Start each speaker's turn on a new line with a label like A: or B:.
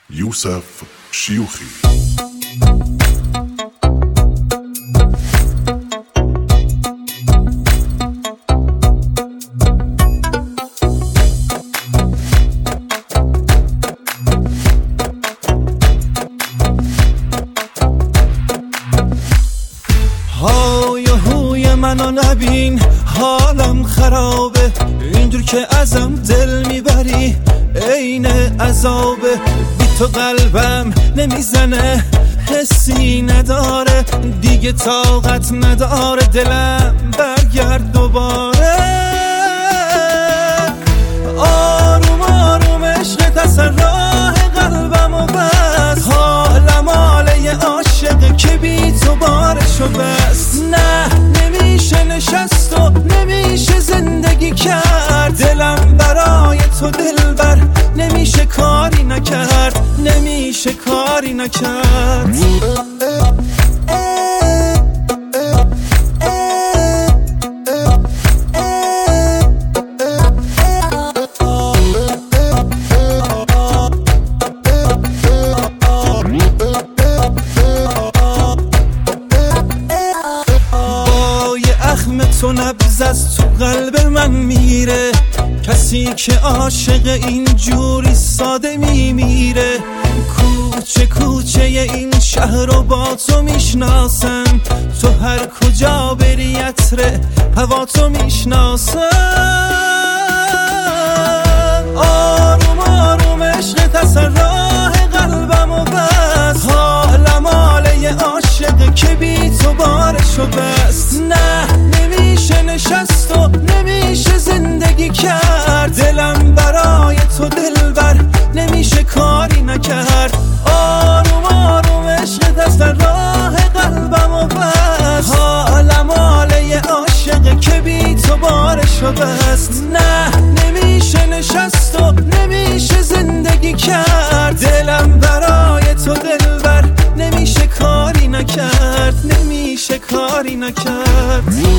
A: یوسف شیوخی.
B: های هوی منو نبین، حالم خرابه، اینجور که ازم دل میبری عین عذابه. بی تو قلبم نمیزنه، حسی نداره، دیگه طاقت نداره، دلم برگرد دوباره. آروم آروم عشقت اصلا راه قلبمو بس، حالم حاله عاشقه که بی تو بارشو بس. نه نمیشه نشست و نمیشه زندگی کرد، دلم برای تو دلبر نمیشه کاری نکرد، نمیشه کاری نکرد. تو نبض از تو قلب من میره، کسی که عاشق اینجوری ساده میمیره. کوچه کوچه این شهر رو با تو میشناسن، تو هر کجا بری عطر هوا تو میشناسن. آروم آروم عشقت اصلا راه قلبمو بس، حالم حاله عاشقه که بی تو بارشو بس. نه نمیشه نشست و نمیشه زندگی کرد، دلم برای تو دلبر نمیشه کاری نکرد. آروم آروم عشقت اصلا راه قلبمو بس، حالم حاله عاشقه که بی تو بارشو بس. نه نمیشه نشست و نمیشه زندگی کرد، دلم برای تو دلبر نمیشه کاری نکرد، نمیشه کاری نکرد.